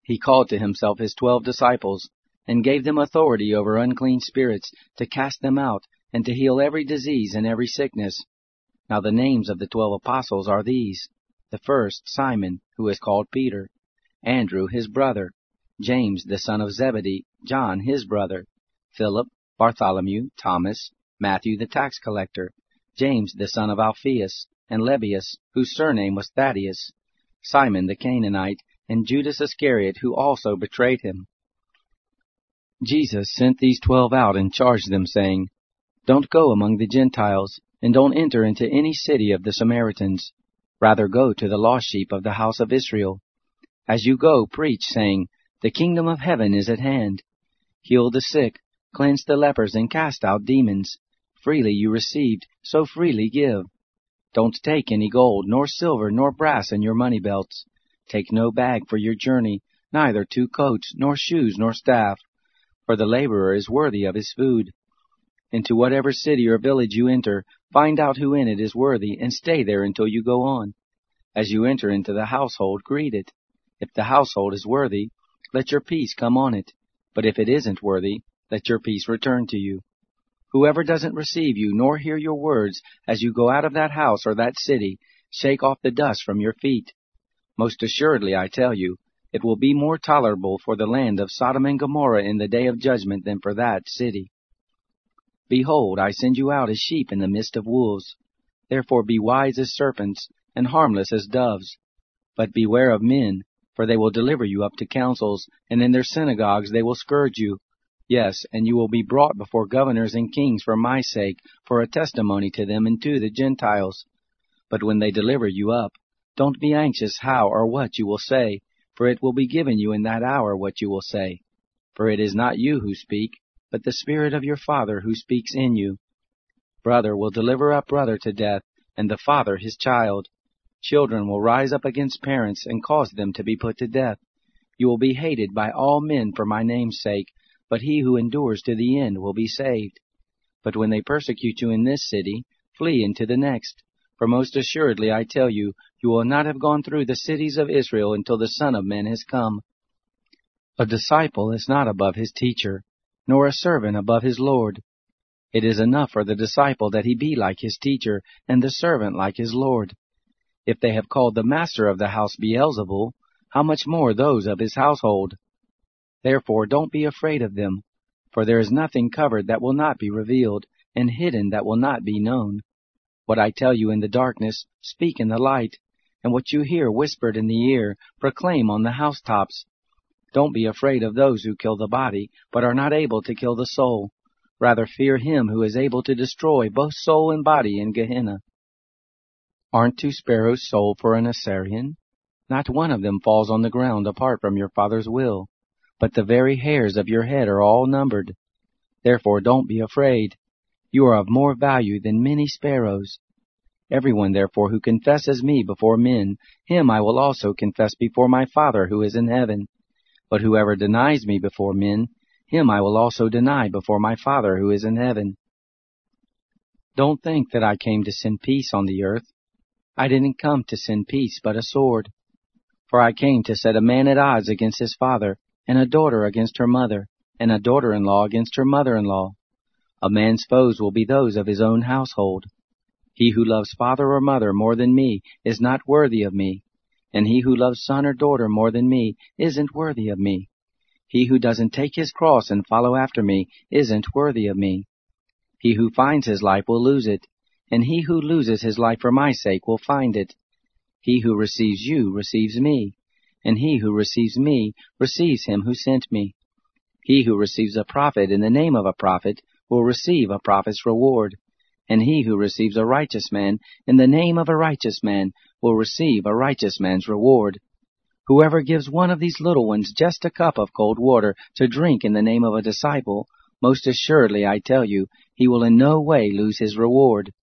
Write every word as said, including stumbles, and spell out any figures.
He called to himself his twelve disciples, and gave them authority over unclean spirits, to cast them out, and to heal every disease and every sickness. Now the names of the twelve apostles are these: the first, Simon, who is called Peter; Andrew his brother; James the son of Zebedee; John his brother; Philip, Bartholomew, Thomas, Matthew the tax collector; James the son of Alphaeus, and Lebbaeus, whose surname was Thaddeus; Simon the Canaanite, and Judas Iscariot, who also betrayed him. Jesus sent these twelve out and charged them, saying, Don't go among the Gentiles, and don't enter into any city of the Samaritans. Rather go to the lost sheep of the house of Israel. As you go, preach, saying, The kingdom of heaven is at hand. Heal the sick, cleanse the lepers, and cast out demons. Freely you received, so freely give. Don't take any gold, nor silver, nor brass in your money belts. Take no bag for your journey, neither two coats, nor shoes, nor staff. For the laborer is worthy of his food. Into whatever city or village you enter, find out who in it is worthy, and stay there until you go on. As you enter into the household, greet it. If the household is worthy, let your peace come on it. But if it isn't worthy, let your peace return to you. Whoever doesn't receive you, nor hear your words, as you go out of that house or that city, shake off the dust from your feet. Most assuredly, I tell you, it will be more tolerable for the land of Sodom and Gomorrah in the day of judgment than for that city. Behold, I send you out as sheep in the midst of wolves. Therefore be wise as serpents, and harmless as doves. But beware of men, for they will deliver you up to councils, and in their synagogues they will scourge you. Yes, and you will be brought before governors and kings for my sake, for a testimony to them and to the Gentiles. But when they deliver you up, don't be anxious how or what you will say, for it will be given you in that hour what you will say. For it is not you who speak, but the Spirit of your Father who speaks in you. Brother will deliver up brother to death, and the father his child. Children will rise up against parents and cause them to be put to death. You will be hated by all men for my name's sake, but he who endures to the end will be saved. But when they persecute you in this city, flee into the next. For most assuredly I tell you, you will not have gone through the cities of Israel until the Son of Man has come. A disciple is not above his teacher, nor a servant above his Lord. It is enough for the disciple that he be like his teacher, and the servant like his Lord. If they have called the master of the house Beelzebul, how much more those of his household? Therefore don't be afraid of them, for there is nothing covered that will not be revealed, and hidden that will not be known. What I tell you in the darkness, speak in the light, and what you hear whispered in the ear, proclaim on the housetops. Don't be afraid of those who kill the body, but are not able to kill the soul. Rather fear him who is able to destroy both soul and body in Gehenna. Aren't two sparrows sold for an assarion? Not one of them falls on the ground apart from your Father's will. But the very hairs of your head are all numbered. Therefore don't be afraid. You are of more value than many sparrows. Everyone therefore who confesses me before men, him I will also confess before my Father who is in heaven. But whoever denies me before men, him I will also deny before my Father who is in heaven. Don't think that I came to send peace on the earth. I didn't come to send peace, but a sword. For I came to set a man at odds against his father, and a daughter against her mother, and a daughter-in-law against her mother-in-law. A man's foes will be those of his own household. He who loves father or mother more than me is not worthy of me, and he who loves son or daughter more than me isn't worthy of me. He who doesn't take his cross and follow after me isn't worthy of me. He who finds his life will lose it, and he who loses his life for my sake will find it. He who receives you receives me, and he who receives me receives him who sent me. He who receives a prophet in the name of a prophet will receive a prophet's reward, and he who receives a righteous man in the name of a righteous man will receive a righteous man's reward. Whoever gives one of these little ones just a cup of cold water to drink in the name of a disciple, most assuredly I tell you, he will in no way lose his reward.